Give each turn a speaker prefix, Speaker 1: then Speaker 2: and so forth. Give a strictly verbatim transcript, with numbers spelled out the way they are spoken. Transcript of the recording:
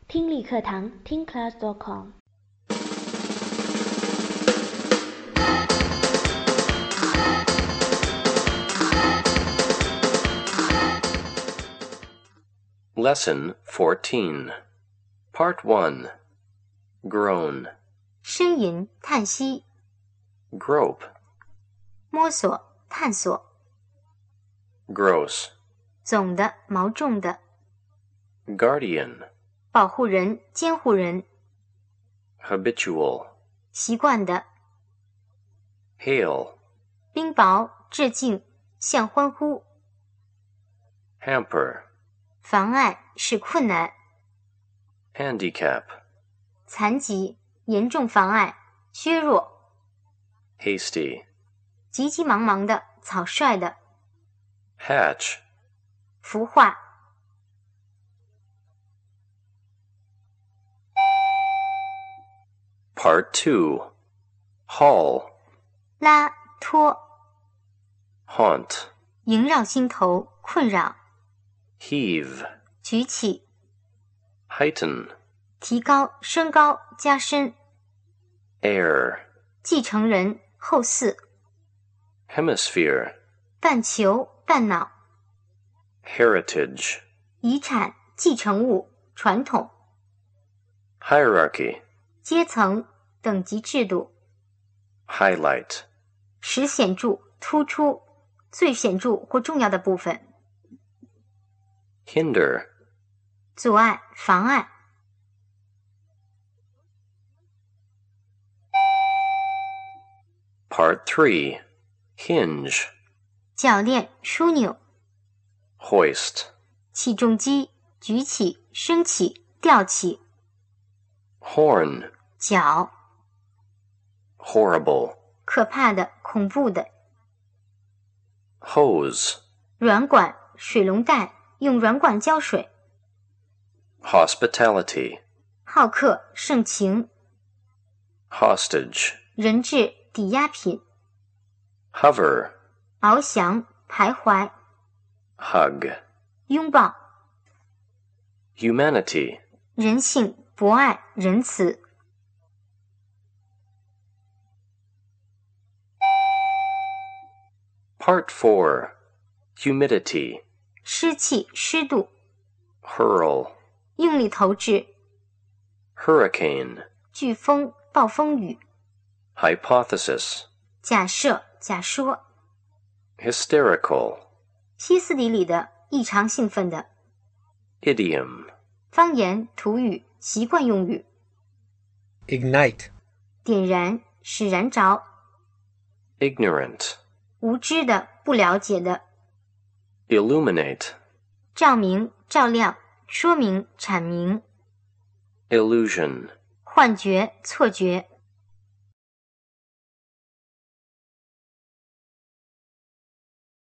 Speaker 1: 听力课堂听 class dot com。
Speaker 2: Lesson fourteen, Part one, Groan.
Speaker 3: 呻吟、叹息。
Speaker 2: Grope.
Speaker 3: 摸索、探索。
Speaker 2: Gross.
Speaker 3: 总的、毛重的。
Speaker 2: Guardian.
Speaker 3: 保护人、监护人。
Speaker 2: Habitual.
Speaker 3: 习惯的。
Speaker 2: Hail.
Speaker 3: 冰雹、致敬、向欢呼。
Speaker 2: Hamper.
Speaker 3: 妨碍、使困难。
Speaker 2: Handicap.
Speaker 3: 残疾、严重妨碍、削弱。
Speaker 2: Hasty.
Speaker 3: 急急忙忙的、草率的。
Speaker 2: Hatch.
Speaker 3: 孵化。
Speaker 2: Part two, Haul.
Speaker 3: 拉、拖。
Speaker 2: Haunt.
Speaker 3: 萦绕心头，困扰。
Speaker 2: Heave.
Speaker 3: 举起。
Speaker 2: Heighten.
Speaker 3: 提高、升高、加深。
Speaker 2: Heir.
Speaker 3: 继承人、后嗣。
Speaker 2: Hemisphere.
Speaker 3: 半球、半脑。
Speaker 2: Heritage.
Speaker 3: 遗产、继承物、传统。
Speaker 2: Hierarchy.
Speaker 3: 阶层、等级制度。
Speaker 2: Highlight.
Speaker 3: 使显著、突出、最显著或重要的部分。
Speaker 2: Hinder.
Speaker 3: 阻碍、妨碍。
Speaker 2: Part three, Hinge.
Speaker 3: 铰链、枢纽。
Speaker 2: Hoist.
Speaker 3: 起重机、举起、升起、吊起。
Speaker 2: Horn.
Speaker 3: 脚。
Speaker 2: Horrible.
Speaker 3: 可怕的、恐怖的。
Speaker 2: Hose.
Speaker 3: 软管、水龙带，用软管浇水。
Speaker 2: Hospitality.
Speaker 3: 好客、盛情。
Speaker 2: Hostage.
Speaker 3: 人质、抵押品。
Speaker 2: Hover.
Speaker 3: 翱翔、徘徊。
Speaker 2: Hug.
Speaker 3: 拥抱。
Speaker 2: Humanity.
Speaker 3: 人性、博爱、仁慈。
Speaker 2: Part four, Humidity.
Speaker 3: 湿气、湿度。
Speaker 2: Hurl.
Speaker 3: 用力投掷。
Speaker 2: Hurricane.
Speaker 3: 飓风、暴风雨。
Speaker 2: Hypothesis.
Speaker 3: 假设、假说。
Speaker 2: Hysterical.
Speaker 3: 歇斯底里的、异常兴奋的。
Speaker 2: Idiom.
Speaker 3: 方言、土语、习惯用语。
Speaker 4: Ignite.
Speaker 3: 点燃、使燃着。
Speaker 2: Ignorant.
Speaker 3: 无知的、不了解的。
Speaker 2: Illuminate.
Speaker 3: 照明、照亮、说明、阐明。
Speaker 2: Illusion.
Speaker 3: 幻觉、错觉。